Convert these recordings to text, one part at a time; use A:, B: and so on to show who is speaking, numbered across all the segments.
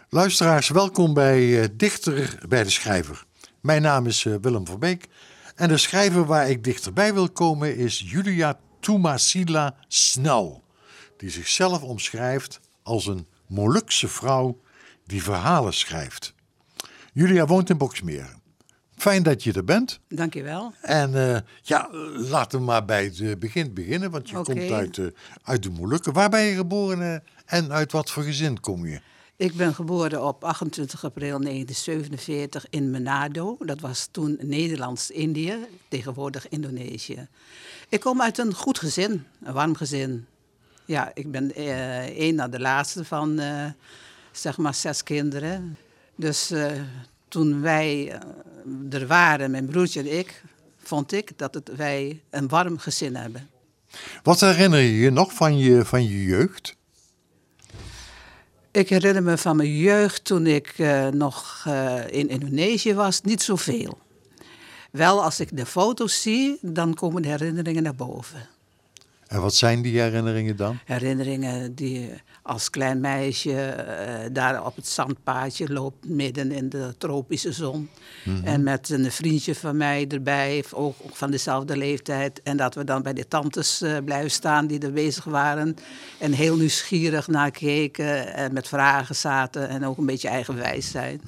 A: Luisteraars, welkom bij Dichter bij de Schrijver. Mijn naam is Willem Verbeek en de schrijver waar ik dichterbij wil komen is Julia Toemasila Snel, die zichzelf omschrijft als een Molukse vrouw die verhalen schrijft. Julia woont in Boxmeer. Fijn dat je er bent.
B: Dank je wel.
A: En laten we maar bij het begin beginnen, want je komt uit de Molukken. Waar ben je geboren en uit wat voor gezin kom je?
B: Ik ben geboren op 28 april 1947 in Manado. Dat was toen Nederlands-Indië, tegenwoordig Indonesië. Ik kom uit een goed gezin, een warm gezin. Ja, ik ben één na de laatste van zeg maar 6 kinderen. Dus toen wij er waren, mijn broertje en ik, vond ik dat wij een warm gezin hebben.
A: Wat herinner je je nog van je jeugd?
B: Ik herinner me van mijn jeugd toen ik nog in Indonesië was, niet zoveel. Wel, als ik de foto's zie, dan komen de herinneringen naar boven.
A: En wat zijn die herinneringen dan?
B: Herinneringen die als klein meisje daar op het zandpaadje loopt midden in de tropische zon. Mm-hmm. En met een vriendje van mij erbij, ook van dezelfde leeftijd. En dat we dan bij de tantes blijven staan die er bezig waren. En heel nieuwsgierig naar keken en met vragen zaten en ook een beetje eigenwijs zijn.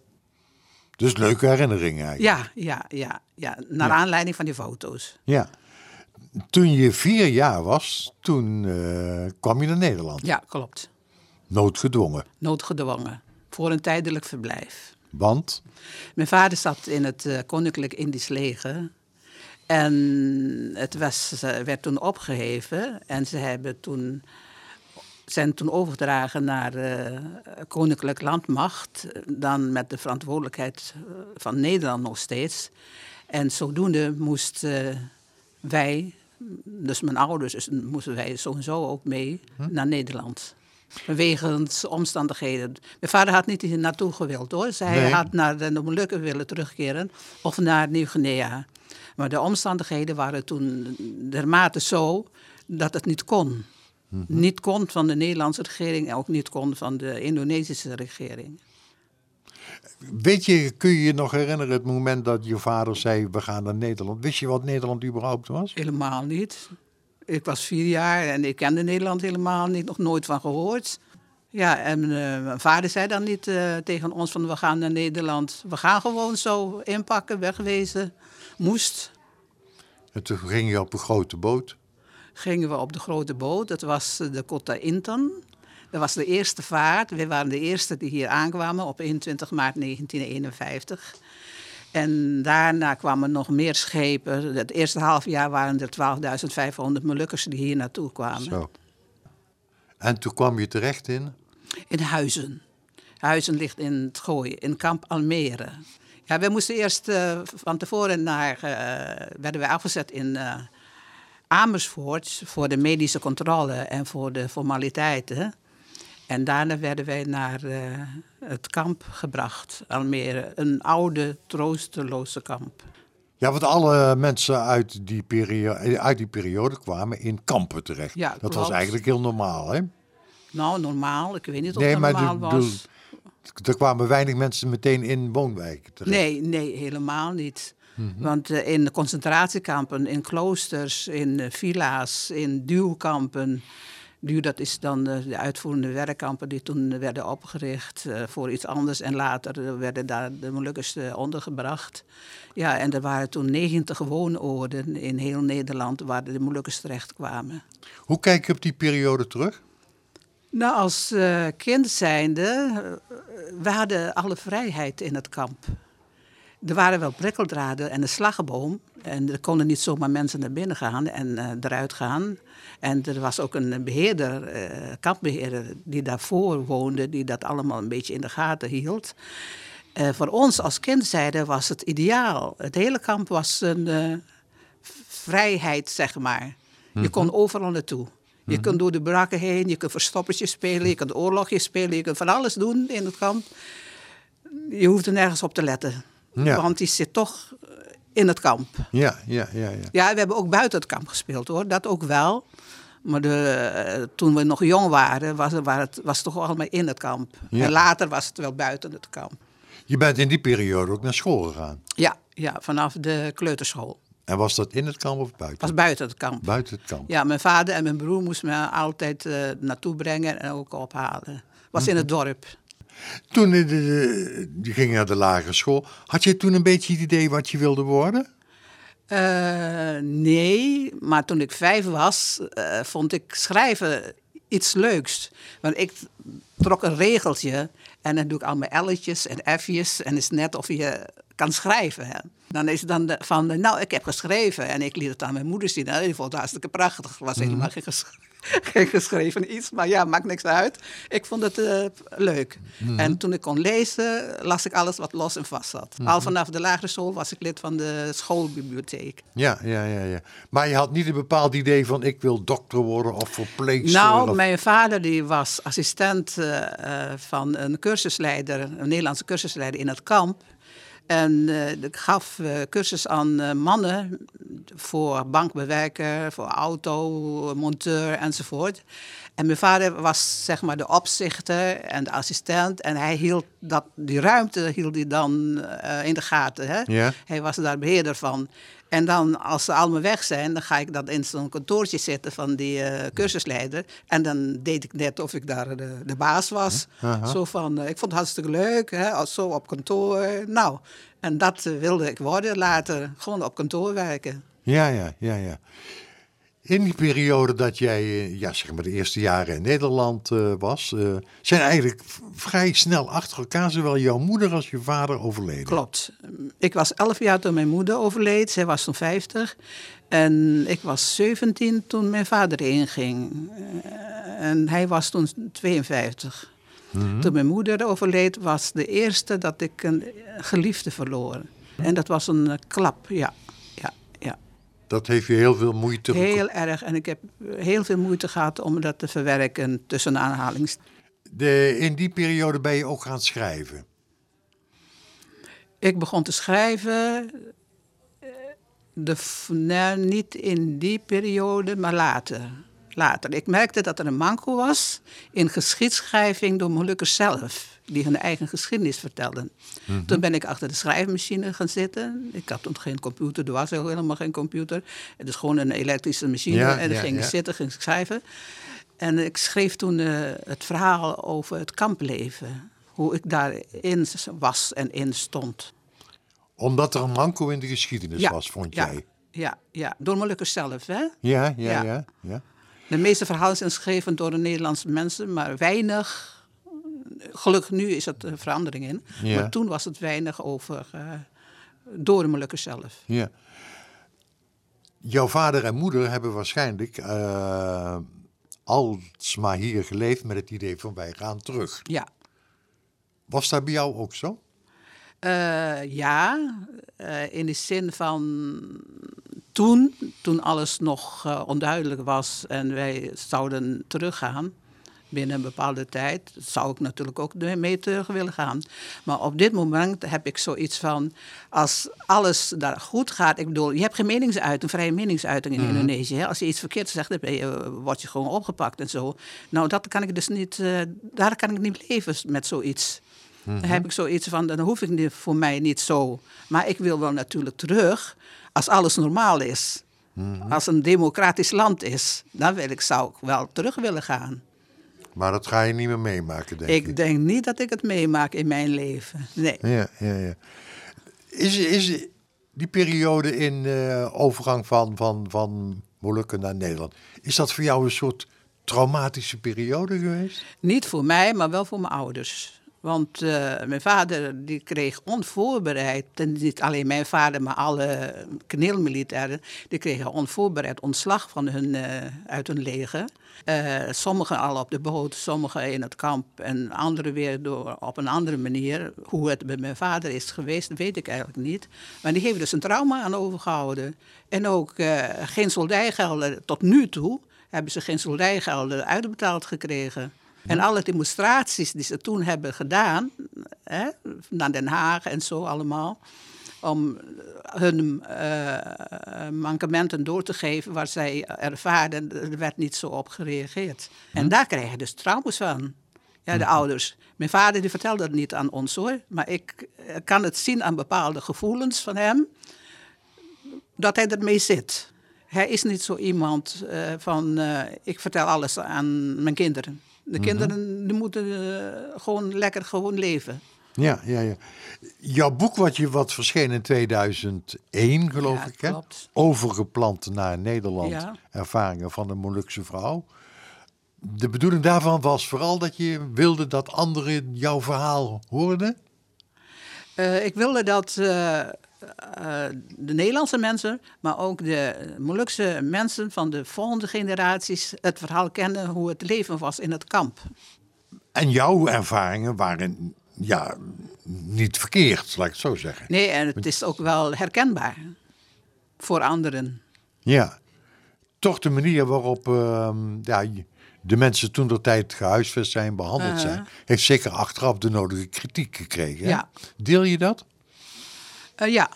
A: Dus leuke herinneringen eigenlijk.
B: Ja. Naar aanleiding van die foto's.
A: Ja. Toen je 4 jaar was, toen kwam je naar Nederland.
B: Ja, klopt.
A: Noodgedwongen.
B: Noodgedwongen. Voor een tijdelijk verblijf.
A: Want?
B: Mijn vader zat in het Koninklijk Indisch Leger. En het werd toen opgeheven. En ze zijn toen overgedragen naar Koninklijk Landmacht. Dan met de verantwoordelijkheid van Nederland nog steeds. En zodoende moesten wij, dus mijn ouders, dus moesten wij sowieso ook mee naar Nederland. Wegens omstandigheden. Mijn vader had niet hier naartoe gewild hoor. Hij had naar de Molukken willen terugkeren of naar Nieuw-Guinea. Maar de omstandigheden waren toen dermate zo dat het niet kon. Mm-hmm. Niet kon van de Nederlandse regering en ook niet kon van de Indonesische regering.
A: Weet je, kun je je nog herinneren het moment dat je vader zei, we gaan naar Nederland? Wist je wat Nederland überhaupt was?
B: Helemaal niet. Ik was 4 jaar en ik kende Nederland helemaal niet, nog nooit van gehoord. Ja, en mijn vader zei dan niet tegen ons van we gaan naar Nederland. We gaan gewoon zo inpakken, wegwezen. Moest.
A: En toen ging je op een grote boot?
B: Gingen we op de grote boot, dat was de Kota Intan. Dat was de eerste vaart. We waren de eerste die hier aankwamen op 21 maart 1951. En daarna kwamen nog meer schepen. Het eerste halfjaar waren er 12.500 Molukkers die hier naartoe kwamen. Zo.
A: En toen kwam je terecht in?
B: In Huizen. Huizen ligt in het Gooi, in kamp Almere. Ja, we moesten eerst van tevoren werden wij afgezet in Amersfoort voor de medische controle en voor de formaliteiten. En daarna werden wij naar het kamp gebracht, Almere. Een oude, troosteloze kamp.
A: Ja, want alle mensen uit die periode kwamen in kampen terecht. Ja, dat was eigenlijk heel normaal, hè?
B: Nou, normaal. Ik weet niet of het normaal was.
A: Er kwamen weinig mensen meteen in woonwijken terecht.
B: Nee, helemaal niet. Mm-hmm. Want in de concentratiekampen, in kloosters, in villa's, in duwkampen. Dat is dan de uitvoerende werkkampen die toen werden opgericht voor iets anders. En later werden daar de Molukkers ondergebracht. Ja, en er waren toen 90 woonoorden in heel Nederland waar de Molukkers terecht kwamen.
A: Hoe kijk je op die periode terug?
B: Nou, als kind zijnde, we hadden alle vrijheid in het kamp. Er waren wel prikkeldraden en een slagboom. En er konden niet zomaar mensen naar binnen gaan en eruit gaan. En er was ook een beheerder, kampbeheerder, die daarvoor woonde, die dat allemaal een beetje in de gaten hield. Voor ons als kindzijde was het ideaal. Het hele kamp was een vrijheid, zeg maar. Je kon overal naartoe. Je kunt door de brakken heen, je kunt verstoppertje spelen, je kunt oorlogje spelen, je kunt van alles doen in het kamp. Je hoeft er nergens op te letten. Ja. Want die zit toch in het kamp.
A: Ja.
B: Ja, we hebben ook buiten het kamp gespeeld hoor, dat ook wel. Maar toen we nog jong waren, was het toch allemaal in het kamp.
A: Ja.
B: En later was het wel buiten het kamp.
A: Je bent in die periode ook naar school gegaan.
B: Ja, vanaf de kleuterschool.
A: En was dat in het kamp of buiten?
B: Was buiten het kamp.
A: Buiten het kamp.
B: Ja, mijn vader en mijn broer moesten me altijd naartoe brengen en ook ophalen. Was in het dorp.
A: Toen je ging naar de lagere school, had je toen een beetje het idee wat je wilde worden?
B: Nee, maar toen ik 5 was, vond ik schrijven iets leuks. Want ik trok een regeltje en dan doe ik al mijn L'tjes en F'jes en het is net of je kan schrijven. Hè. Dan is het dan nou, ik heb geschreven en ik liet het aan mijn moeder zien. Die vond het hartstikke prachtig. Het was helemaal geen geschreven iets, maar ja, maakt niks uit. Ik vond het leuk. En toen ik kon lezen, las ik alles wat los en vast zat. Al vanaf de lagere school was ik lid van de schoolbibliotheek.
A: Ja. Maar je had niet een bepaald idee van ik wil dokter worden of verpleegster?
B: Nou, mijn vader die was assistent van een cursusleider, een Nederlandse cursusleider in het kamp. En ik gaf cursus aan mannen voor bankbewerker, voor automonteur enzovoort. En mijn vader was zeg maar de opzichter en de assistent. En hij hield die ruimte hield hij dan in de gaten. Hè?
A: Ja.
B: Hij was daar beheerder van. En dan, als ze allemaal weg zijn, dan ga ik dan in zo'n kantoortje zitten van die cursusleider. En dan deed ik net of ik daar de baas was. Zo van, ik vond het hartstikke leuk, hè, zo op kantoor. Nou, en dat wilde ik worden later, gewoon op kantoor werken.
A: Ja. In die periode dat jij, zeg maar de eerste jaren in Nederland was, zijn eigenlijk vrij snel achter elkaar zowel jouw moeder als je vader overleden.
B: Klopt. Ik was 11 jaar toen mijn moeder overleed. Zij was toen 50. En ik was 17 toen mijn vader inging. En hij was toen 52. Toen mijn moeder overleed was de eerste dat ik een geliefde verloor. En dat was een klap, ja.
A: Dat heeft je heel veel moeite gekost.
B: Heel erg. En ik heb heel veel moeite gehad om dat te verwerken tussen aanhalings.
A: In die periode ben je ook gaan schrijven?
B: Ik begon te schrijven, niet in die periode, maar later. Ik merkte dat er een manko was in geschiedschrijving door Molukkers zelf, die hun eigen geschiedenis vertelden. Toen ben ik achter de schrijfmachine gaan zitten. Ik had toen geen computer, er was helemaal geen computer. Het is gewoon een elektrische machine en dan ging ik zitten, ging ik schrijven. En ik schreef toen het verhaal over het kampleven. Hoe ik daarin was en in stond.
A: Omdat er een manko in de geschiedenis was, vond jij?
B: Ja, door Molukkers zelf, hè?
A: Ja.
B: De meeste verhalen zijn geschreven door de Nederlandse mensen, maar weinig. Gelukkig nu is er verandering in.
A: Ja.
B: Maar toen was het weinig over door de Molukkers zelf.
A: Ja. Jouw vader en moeder hebben waarschijnlijk alsmaar hier geleefd met het idee van wij gaan terug.
B: Ja.
A: Was dat bij jou ook zo?
B: In de zin van toen alles nog onduidelijk was en wij zouden teruggaan binnen een bepaalde tijd, zou ik natuurlijk ook mee terug willen gaan. Maar op dit moment heb ik zoiets van, als alles daar goed gaat, ik bedoel, je hebt geen meningsuiting, vrije meningsuiting in Indonesië. Hè? Als je iets verkeerd zegt, dan word je gewoon opgepakt en zo. Nou, dat kan ik dus niet, daar kan ik niet leven met zoiets. Dan heb ik zoiets van, dan hoef ik voor mij niet zo. Maar ik wil wel natuurlijk terug als alles normaal is. Als een democratisch land is, dan zou ik wel terug willen gaan.
A: Maar dat ga je niet meer meemaken, denk ik.
B: Ik denk niet dat ik het meemaak in mijn leven. Nee.
A: Ja. Is die periode in overgang van Molukken naar Nederland, is dat voor jou een soort traumatische periode geweest?
B: Niet voor mij, maar wel voor mijn ouders. Want mijn vader die kreeg onvoorbereid, en niet alleen mijn vader, maar alle kaneelmilitairen, die kregen onvoorbereid ontslag van uit hun leger. Sommigen al op de boot, sommigen in het kamp en anderen weer op een andere manier. Hoe het bij mijn vader is geweest, weet ik eigenlijk niet. Maar die heeft dus een trauma aan overgehouden. En ook geen soldijgelden, tot nu toe hebben ze geen soldijgelden uitbetaald gekregen. En alle demonstraties die ze toen hebben gedaan, naar Den Haag en zo allemaal, om hun mankementen door te geven wat zij ervaarden. Er werd niet zo op gereageerd. En daar krijg je dus trauma's van. Ja, de ouders. Mijn vader die vertelde het niet aan ons hoor. Maar ik kan het zien aan bepaalde gevoelens van hem. Dat hij ermee zit. Hij is niet zo iemand van ik vertel alles aan mijn kinderen. De kinderen die moeten gewoon lekker gewoon leven.
A: Ja. Jouw boek wat verscheen in 2001, geloof ik, hè?
B: Klopt.
A: Overgeplant naar Nederland.
B: Ja.
A: Ervaringen van een Molukse vrouw. De bedoeling daarvan was vooral dat je wilde dat anderen jouw verhaal hoorden?
B: Ik wilde dat de Nederlandse mensen, maar ook de Molukse mensen van de volgende generaties het verhaal kennen hoe het leven was in het kamp.
A: En jouw ervaringen waren niet verkeerd, laat ik het zo zeggen.
B: Nee, en het is ook wel herkenbaar voor anderen.
A: Ja, toch de manier waarop de mensen toen der tijd gehuisvest zijn, behandeld zijn, heeft zeker achteraf de nodige kritiek gekregen. Hè?
B: Ja.
A: Deel je dat?
B: Ja.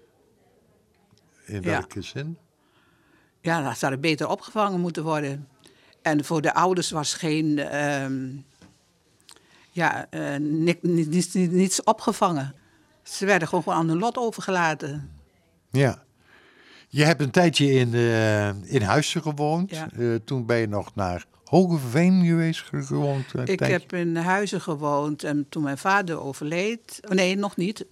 A: In welke zin?
B: Ja, dat zou beter opgevangen moeten worden. En voor de ouders was geen niets opgevangen. Ze werden gewoon aan hun lot overgelaten.
A: Ja. Je hebt een tijdje in Huizen gewoond.
B: Ja.
A: Toen ben je nog naar Hogeveen geweest gewoond.
B: Ik heb in Huizen gewoond en toen mijn vader overleed... Nee, nog niet.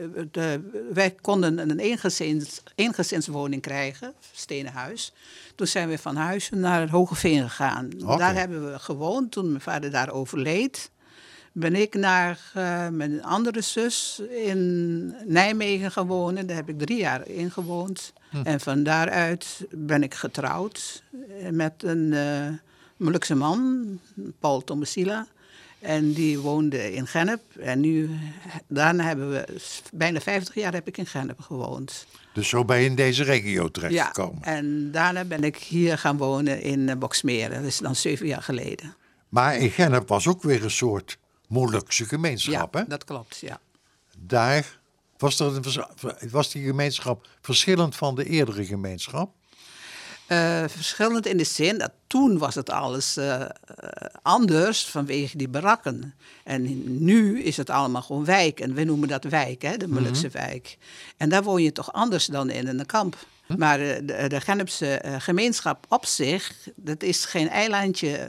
B: Wij konden een eengezinswoning krijgen, stenen huis. Toen zijn we van Huizen naar Hogeveen gegaan.
A: Okay.
B: Daar hebben we gewoond. Toen mijn vader daar overleed, ben ik naar mijn andere zus in Nijmegen gewoond. Daar heb ik 3 jaar in gewoond. En van daaruit ben ik getrouwd met een Molukse man, Paul Tomasila. En die woonde in Gennep. En daarna hebben we bijna 50 jaar heb ik in Gennep gewoond.
A: Dus zo ben je in deze regio terechtgekomen.
B: Ja, en daarna ben ik hier gaan wonen in Boksmeren. Dat is dan 7 jaar geleden.
A: Maar in Gennep was ook weer een soort Molukse gemeenschap,
B: ja,
A: hè?
B: Dat klopt, ja.
A: Daar was die gemeenschap verschillend van de eerdere gemeenschap?
B: Verschillend in de zin dat toen was het alles anders vanwege die barakken. En nu is het allemaal gewoon wijk. En we noemen dat wijk, hè, de Molukse wijk. En daar woon je toch anders dan in een kamp. Maar de Gennepse gemeenschap op zich, dat is geen eilandje.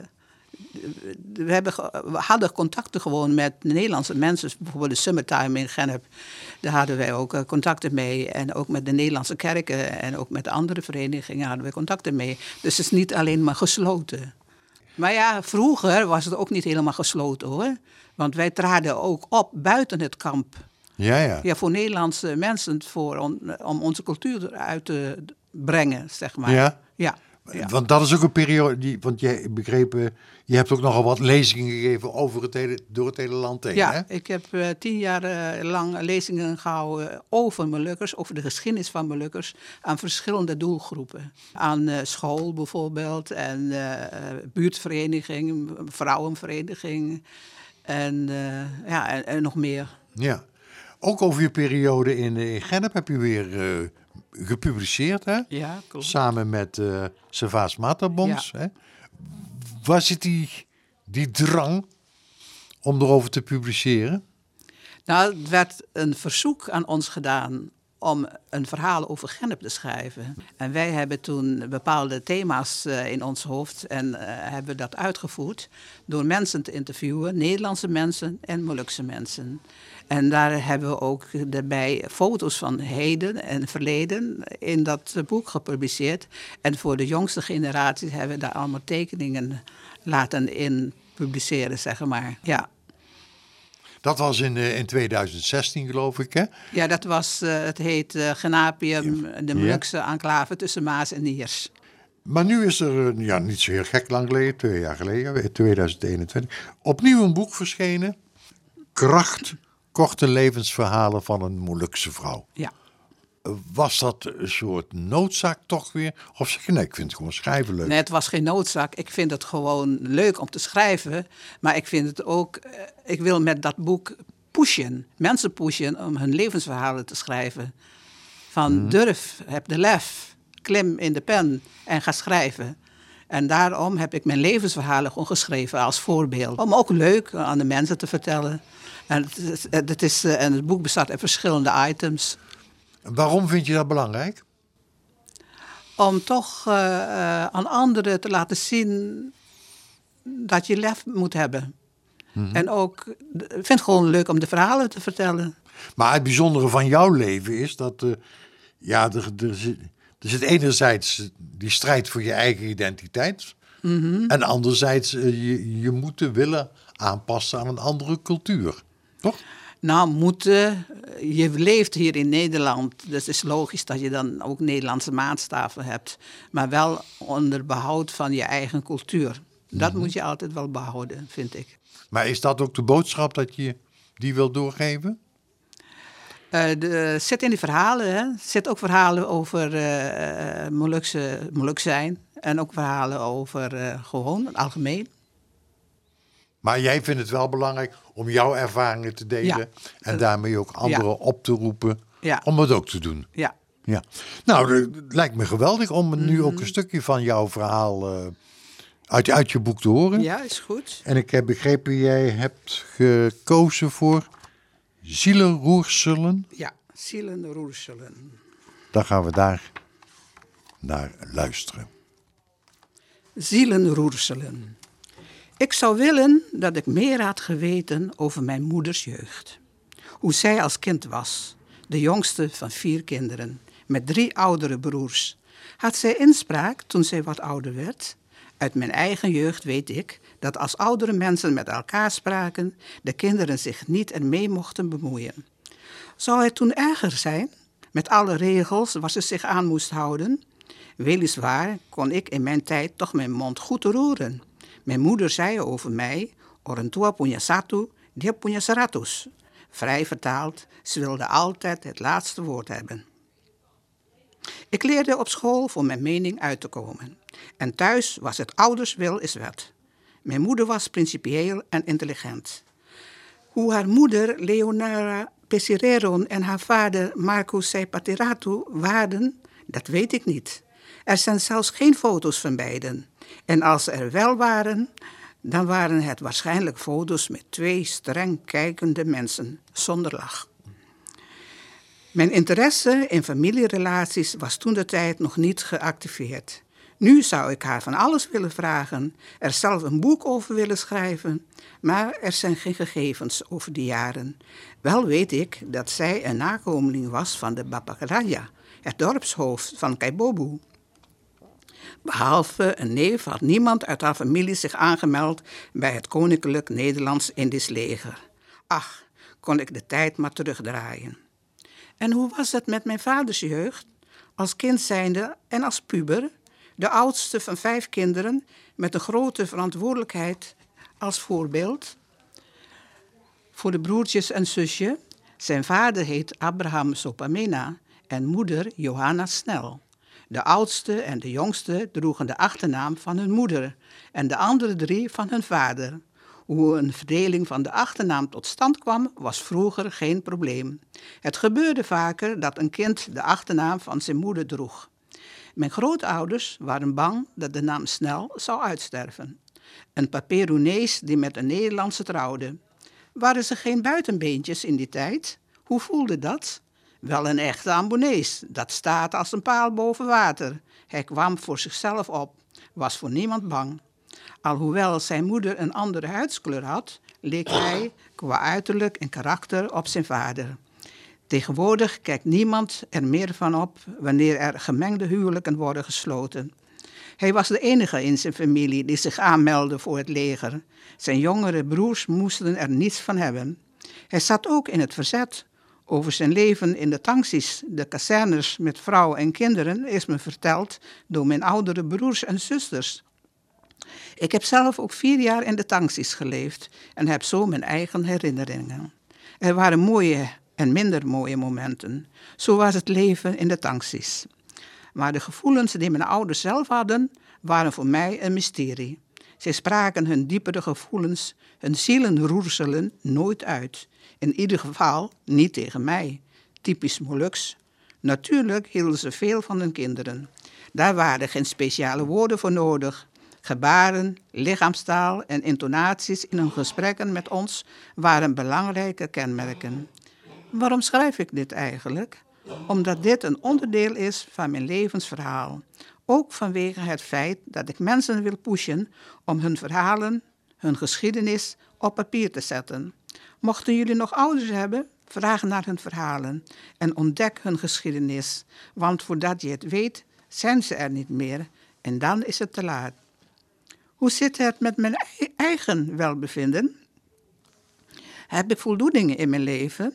B: We hadden contacten gewoon met Nederlandse mensen. Bijvoorbeeld de Summertime in Gennep. Daar hadden wij ook contacten mee. En ook met de Nederlandse kerken en ook met de andere verenigingen hadden we contacten mee. Dus het is niet alleen maar gesloten. Maar ja, vroeger was het ook niet helemaal gesloten hoor. Want wij traden ook op buiten het kamp.
A: Ja.
B: Ja, voor Nederlandse mensen om onze cultuur uit te brengen, zeg maar.
A: Ja?
B: Ja.
A: Want dat is ook een periode, want je begrepen, je hebt ook nogal wat lezingen gegeven door het hele land heen.
B: Ja,
A: hè?
B: ik heb 10 jaar lang lezingen gehouden over Molukkers, over de geschiedenis van Molukkers, aan verschillende doelgroepen. Aan school bijvoorbeeld, en buurtvereniging, vrouwenvereniging en nog meer.
A: Ja, ook over je periode in Gennep heb je weer gepubliceerd, hè?
B: Ja, klopt.
A: Samen met Servaas Materbons.
B: Ja.
A: Hè? Waar zit die drang om erover te publiceren?
B: Nou, het werd een verzoek aan ons gedaan om een verhaal over Gennep te schrijven. En wij hebben toen bepaalde thema's in ons hoofd en hebben dat uitgevoerd door mensen te interviewen, Nederlandse mensen en Molukse mensen. En daar hebben we ook daarbij foto's van heden en verleden in dat boek gepubliceerd. En voor de jongste generatie hebben we daar allemaal tekeningen laten in publiceren, zeg maar. Ja.
A: Dat was in 2016, geloof ik, hè?
B: Ja, dat was, het heet Genapium, de Molukse enclave tussen Maas en Niers.
A: Maar nu is er, niet zo heel gek lang geleden, 2 jaar geleden, 2021, opnieuw een boek verschenen. Kracht, korte levensverhalen van een Molukse vrouw.
B: Ja.
A: Was dat een soort noodzaak toch weer? Of zeg je, nee, ik vind het gewoon schrijven leuk.
B: Nee, het was geen noodzaak. Ik vind het gewoon leuk om te schrijven. Maar ik vind het ook, ik wil met dat boek pushen. Mensen pushen om hun levensverhalen te schrijven. Van durf, heb de lef, klim in de pen en ga schrijven. En daarom heb ik mijn levensverhalen gewoon geschreven als voorbeeld. Om ook leuk aan de mensen te vertellen. En het boek bestaat uit verschillende items.
A: Waarom vind je dat belangrijk?
B: Om toch aan anderen te laten zien dat je lef moet hebben. En ook, ik vind het gewoon leuk om de verhalen te vertellen.
A: Maar het bijzondere van jouw leven is dat er zit enerzijds die strijd voor je eigen identiteit. En anderzijds je moeten willen aanpassen aan een andere cultuur. Toch?
B: Nou, moeten. Je leeft hier in Nederland, dus het is logisch dat je dan ook Nederlandse maatstaven hebt. Maar wel onder behoud van je eigen cultuur. Dat moet je altijd wel behouden, vind ik.
A: Maar is dat ook de boodschap dat je die wil doorgeven?
B: Zit in die verhalen, hè. Zit ook verhalen over Moluk zijn. En ook verhalen over gewoon, het algemeen.
A: Maar jij vindt het wel belangrijk om jouw ervaringen te delen. En daarmee ook anderen op te roepen om het ook te doen. Ja. Nou, het lijkt me geweldig om nu ook een stukje van jouw verhaal uit je boek te horen.
B: Ja, is goed.
A: En ik heb begrepen, jij hebt gekozen voor Zielenroerselen.
B: Ja, Zielenroerselen.
A: Dan gaan we daar naar luisteren.
B: Zielenroerselen. Ik zou willen dat ik meer had geweten over mijn moeders jeugd. Hoe zij als kind was, de jongste van 4 kinderen, met 3 oudere broers. Had zij inspraak toen zij wat ouder werd? Uit mijn eigen jeugd weet ik dat als oudere mensen met elkaar spraken, de kinderen zich niet ermee mochten bemoeien. Zou het toen erger zijn, met alle regels waar ze zich aan moest houden? Weliswaar kon ik in mijn tijd toch mijn mond goed roeren. Mijn moeder zei over mij, orang tua punya satu, dia punya seratus. Vrij vertaald, ze wilde altijd het laatste woord hebben. Ik leerde op school voor mijn mening uit te komen. En thuis was het ouders wil is wet. Mijn moeder was principieel en intelligent. Hoe haar moeder Leonora Pesireron en haar vader Marco Seipatiratou waren, dat weet ik niet. Er zijn zelfs geen foto's van beiden. En als ze er wel waren, dan waren het waarschijnlijk foto's met 2 streng kijkende mensen, zonder lach. Mijn interesse in familierelaties was toentertijd nog niet geactiveerd. Nu zou ik haar van alles willen vragen, er zelf een boek over willen schrijven, maar er zijn geen gegevens over die jaren. Wel weet ik dat zij een nakomeling was van de Bapakaraya, het dorpshoofd van Kaibobu. Behalve een neef had niemand uit haar familie zich aangemeld bij het Koninklijk Nederlands-Indisch Leger. Ach, kon ik de tijd maar terugdraaien. En hoe was het met mijn vaders jeugd? Als kind zijnde en als puber, de oudste van 5 kinderen met een grote verantwoordelijkheid als voorbeeld. Voor de broertjes en zusje, zijn vader heet Abraham Sopamena en moeder Johanna Snel. De oudste en de jongste droegen de achternaam van hun moeder en de andere 3 van hun vader. Hoe een verdeling van de achternaam tot stand kwam, was vroeger geen probleem. Het gebeurde vaker dat een kind de achternaam van zijn moeder droeg. Mijn grootouders waren bang dat de naam Snel zou uitsterven. Een Paperoenees die met een Nederlandse trouwde. Waren ze geen buitenbeentjes in die tijd? Hoe voelde dat? Wel een echte Ambonees, dat staat als een paal boven water. Hij kwam voor zichzelf op, was voor niemand bang. Alhoewel zijn moeder een andere huidskleur had, leek hij qua uiterlijk en karakter op zijn vader. Tegenwoordig kijkt niemand er meer van op wanneer er gemengde huwelijken worden gesloten. Hij was de enige in zijn familie die zich aanmeldde voor het leger. Zijn jongere broers moesten er niets van hebben. Hij zat ook in het verzet. Over zijn leven in de tanksis, de kazernes met vrouw en kinderen, is me verteld door mijn oudere broers en zusters. Ik heb zelf ook 4 jaar in de tanksis geleefd en heb zo mijn eigen herinneringen. Er waren mooie en minder mooie momenten. Zo was het leven in de tanksis. Maar de gevoelens die mijn ouders zelf hadden, waren voor mij een mysterie. Zij spraken hun diepere gevoelens, hun zielenroerselen nooit uit. In ieder geval niet tegen mij. Typisch Moluks. Natuurlijk hielden ze veel van hun kinderen. Daar waren geen speciale woorden voor nodig. Gebaren, lichaamstaal en intonaties in hun gesprekken met ons waren belangrijke kenmerken. Waarom schrijf ik dit eigenlijk? Omdat dit een onderdeel is van mijn levensverhaal. Ook vanwege het feit dat ik mensen wil pushen om hun verhalen, hun geschiedenis op papier te zetten. Mochten jullie nog ouders hebben, vraag naar hun verhalen en ontdek hun geschiedenis. Want voordat je het weet, zijn ze er niet meer en dan is het te laat. Hoe zit het met mijn eigen welbevinden? Heb ik voldoening in mijn leven?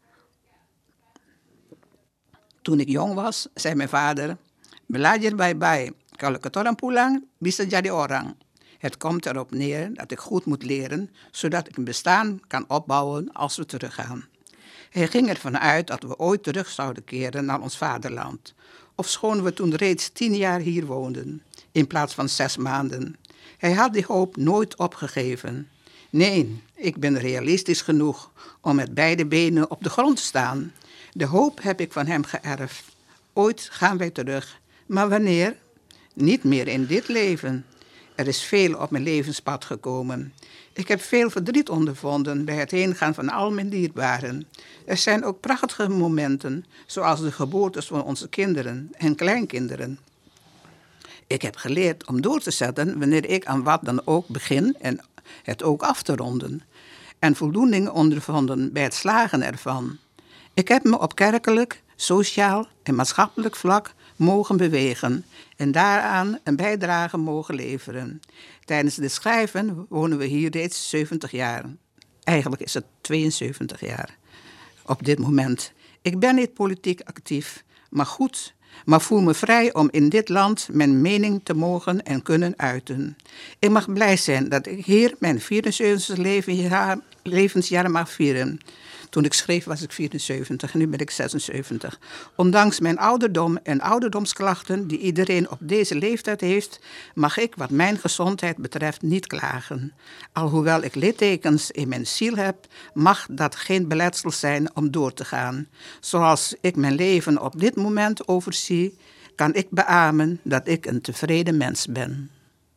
B: Toen ik jong was, zei mijn vader, belajar bye-bye, kalau ketoran pulang, bisa jadi orang. Het komt erop neer dat ik goed moet leren, zodat ik een bestaan kan opbouwen als we teruggaan. Hij ging ervan uit dat we ooit terug zouden keren naar ons vaderland. Ofschoon we toen reeds 10 jaar hier woonden, in plaats van 6 maanden. Hij had die hoop nooit opgegeven. Nee, ik ben realistisch genoeg om met beide benen op de grond te staan. De hoop heb ik van hem geërfd. Ooit gaan wij terug. Maar wanneer? Niet meer in dit leven. Er is veel op mijn levenspad gekomen. Ik heb veel verdriet ondervonden bij het heengaan van al mijn dierbaren. Er zijn ook prachtige momenten, zoals de geboortes van onze kinderen en kleinkinderen. Ik heb geleerd om door te zetten wanneer ik aan wat dan ook begin en het ook af te ronden. En voldoening ondervonden bij het slagen ervan. Ik heb me op kerkelijk, sociaal en maatschappelijk vlak mogen bewegen en daaraan een bijdrage mogen leveren. Tijdens het schrijven wonen we hier reeds 70 jaar. Eigenlijk is het 72 jaar op dit moment. Ik ben niet politiek actief, maar voel me vrij om in dit land mijn mening te mogen en kunnen uiten. Ik mag blij zijn dat ik hier mijn 74 levensjaar mag vieren. Toen ik schreef was ik 74 en nu ben ik 76. Ondanks mijn ouderdom en ouderdomsklachten die iedereen op deze leeftijd heeft, mag ik wat mijn gezondheid betreft niet klagen. Alhoewel ik littekens in mijn ziel heb, mag dat geen beletsel zijn om door te gaan. Zoals ik mijn leven op dit moment overzie, kan ik beamen dat ik een tevreden mens ben.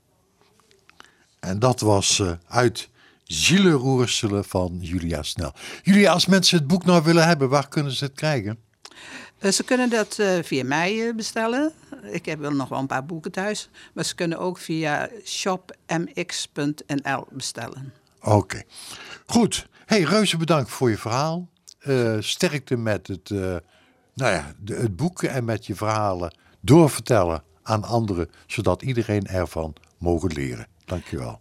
A: En dat was uit Zielenroerselen van Julia Snel. Julia, als mensen het boek nou willen hebben, waar kunnen ze het krijgen?
B: Ze kunnen dat via mij bestellen. Ik heb wel nog wel een paar boeken thuis. Maar ze kunnen ook via shopmx.nl bestellen.
A: Oké. Goed. Hey, reuze bedankt voor je verhaal. Sterkte met het boek en met je verhalen doorvertellen aan anderen, zodat iedereen ervan mogen leren. Dank je wel.